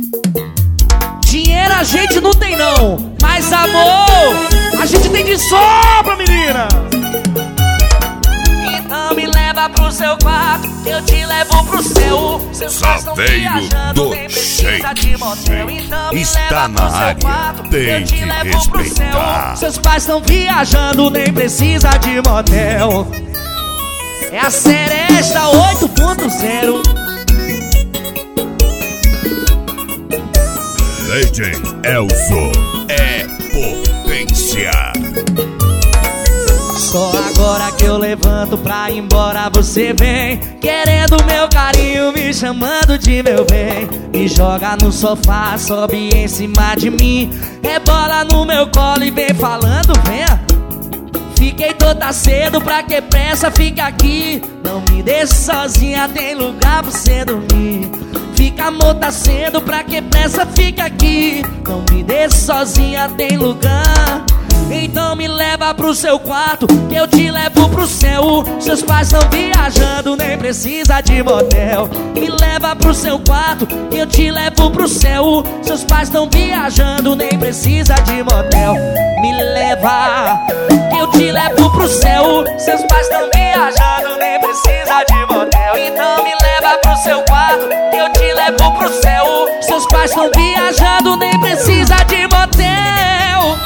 Dinheiro a gente não tem não, mas amor a gente tem de sobra, menina. Então me leva pro seu quarto, eu te levo pro céu. Seus pais estão viajando, nem precisa de motel. Então me leva pro seu quarto, eu te levo pro céu. Seus pais estão viajando, nem precisa de motel. É a Seresta 8.0. DJ Elzo é potência. Só agora que eu levanto pra ir embora você vem, querendo meu carinho, me chamando de meu bem. Me joga no sofá, sobe em cima de mim, rebola no meu colo e vem falando, venha. Fiquei toda cedo, pra que pressa, fica aqui. Não me deixe sozinha, tem lugar pra você dormir. Fica amor, tá cedo, pra que pressa, fica aqui. Não me deixe sozinha, tem lugar. Então me leva pro seu quarto, que eu te levo pro céu. Seus pais estão viajando, nem precisa de motel. Me leva pro seu quarto, que eu te levo pro céu. Seus pais estão viajando, nem precisa de motel. Me leva, que eu te levo pro céu. Seus pais estão viajando, nem precisa de motel. Então me leva pro seu quarto, que eu te levo pro céu. Seus pais estão viajando, nem precisa de motel.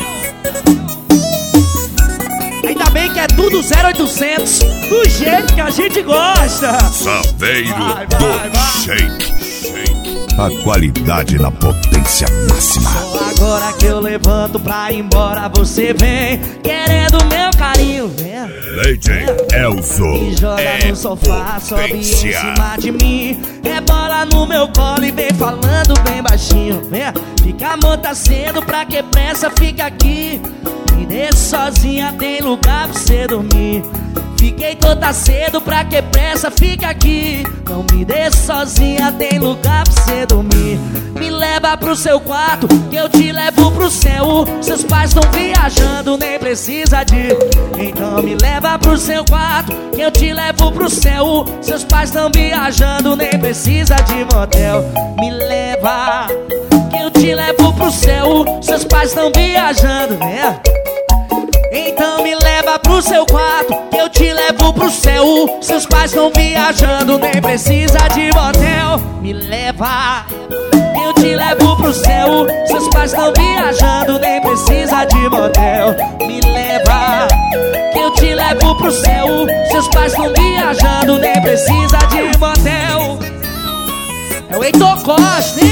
Ainda bem que é tudo 0800, do jeito que a gente gosta. Saveiro do Shake. A qualidade na potência máxima. Só agora que eu levanto pra ir embora você vem, querendo meu carinho, vem. DJ Elzo me joga no sofá, sobe em cima de mim, rebola no meu colo e vem falando bem baixinho, vem. Fica amor, tá cedo, pra que pressa, fica aqui. Me deixa sozinha, tem lugar pra você dormir. Fiquei toda cedo, pra que pressa, fica aqui. Não me deixe sozinha, tem lugar pra você dormir. Me leva pro seu quarto, que eu te levo pro céu. Seus pais estão viajando, nem precisa de. Então me leva pro seu quarto, que eu te levo pro céu. Seus pais estão viajando, nem precisa de motel. Me leva, que eu te levo pro céu. Seus pais estão viajando, né? Então me leva pro seu quarto, que eu te levo pro céu. Seus pais estão viajando, nem precisa de motel. Me leva, que eu te levo pro céu. Seus pais estão viajando, nem precisa de motel. Me leva, que eu te levo pro céu. Seus pais estão viajando, nem precisa de motel. É o Heitor Costa, hein?